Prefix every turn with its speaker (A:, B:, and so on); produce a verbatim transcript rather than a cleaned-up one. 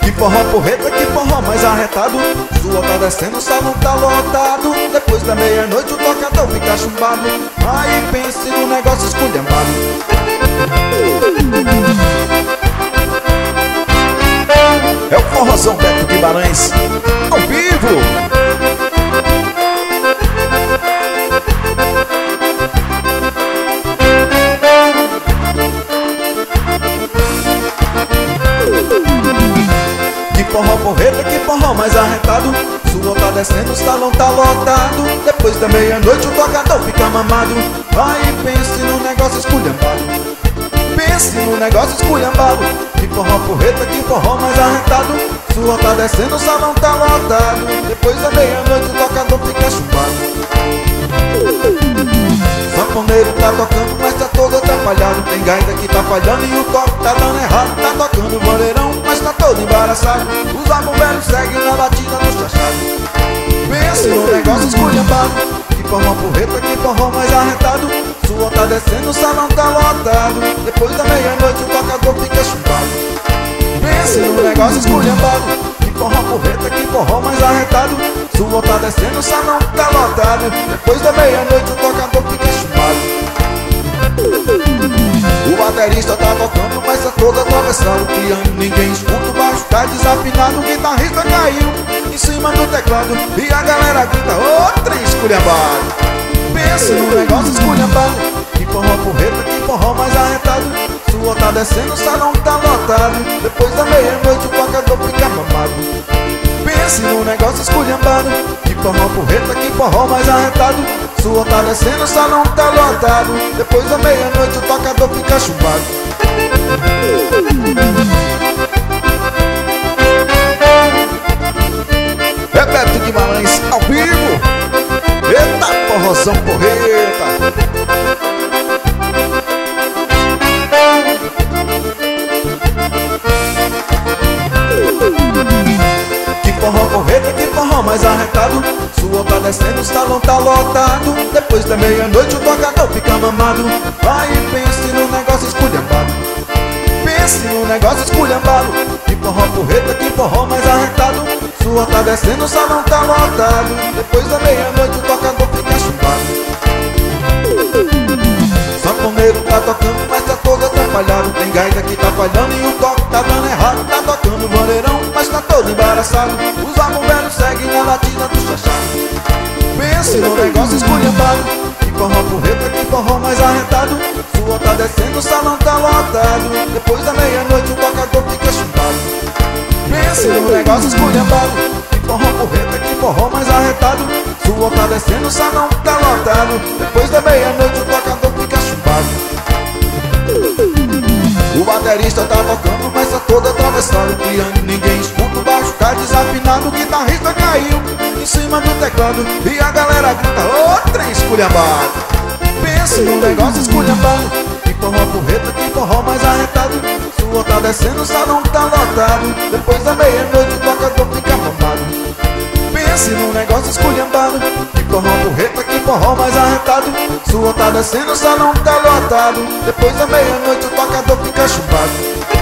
A: Que forró porreta, que forró mais arretado. Sua tá descendo, o salão tá lotado. Depois da meia-noite o tocador fica chumbado. Aí pense no negócio esculhambado. É o forrozão Beto Guimarães, ao vivo. Que forró porreta, que forró mais arretado. Sua tá descendo, o salão tá lotado. Depois da meia-noite o tocador fica mamado. Aí pense no negócio esculhambado. Pense no negócio esculhambado. Que forró porreta, que forró mais arretado. Sua tá descendo, o salão tá lotado. Depois da meia-noite o tocador fica chumbado. Sanfoneiro tá tocando, mas tá todo atrapalhado. Tem gaita que tá falhando e o toque tá dando errado. Tá tocando o bandeirão, mas tá todo embaraçado. Os abumbeiros seguem na batida do chachado. Pense no negócio esculhambado. Que forró porreta, que forró mais arretado. Sua tá descendo, o salão tá lotado. Depois da meia-noite o tocador fica chumbado. Pense no negócio esculhambado. Que forró porreta, que forró mais arretado. Sua tá descendo, o salão tá lotado. Depois da meia-noite o tocador fica chumbado. O baterista tá tocando, mas tá todo atravessado. O piano ninguém escuta, o baixo tá desafinado. O guitarrista caiu em cima do teclado. E a galera grita, ô trem esculhambado. Pense no negócio esculhambado. Que forró porreta, que forró mais arretado. Sua tá descendo, o salão tá lotado. Depois da meia-noite o tocador fica mamado. Pense no negócio esculhambado. Que forró porreta, que forró mais arretado. Sua tá descendo, o salão tá lotado. Depois da meia-noite o tocador fica chumbado. É Beto Guimarães ao vivo. Eita, forrozão porreta. Que forró porreta, que forró mais arretado. Sua tá descendo, o salão tá lotado. Depois da meia-noite o tocador fica mamado. Aí pense no negócio esculhambado. Pense no negócio esculhambado. Que forró porreta, que forró mais arretado. Sua tá descendo, o salão tá lotado. Depois da meia-noite o tocador fica chumbado. Sanfoneiro tá tocando, mas tá todo atrapalhado. Tem gaita que tá falhando e o toque tá dando errado. Tá tocando o bandeirão, mas tá todo embaraçado. Os abumbeiros seguem na batida do chachado. Pense no negócio esculhambado. Que forró porreta, que forró mais arretado. Sua tá descendo, o salão tá lotado. Depois da meia-noite o tocador fica chumbado. Pense no negócio esculhambado. Que forró porreta, que forró mais arretado. Sua tá descendo, o salão tá lotado. Depois da meia-noite o tocador fica chumbado. O baterista tá tocando, mas tá todo atravessado. O piano ninguém escuta, o baixo tá desafinado. O guitarrista caiu em cima do teclado. E a galera grita, ô trem esculhambado. Pense no negócio esculhambado. Que forró porreta, que forró mais arretado. Sua tá descendo, o salão tá lotado. Depois da meia-noite o tocador fica mamado. Pense no negócio esculhambado. Que forró porreta, que forró mais arretado. Sua tá descendo, o salão tá lotado. Depois da meia-noite o tocador fica chumbado.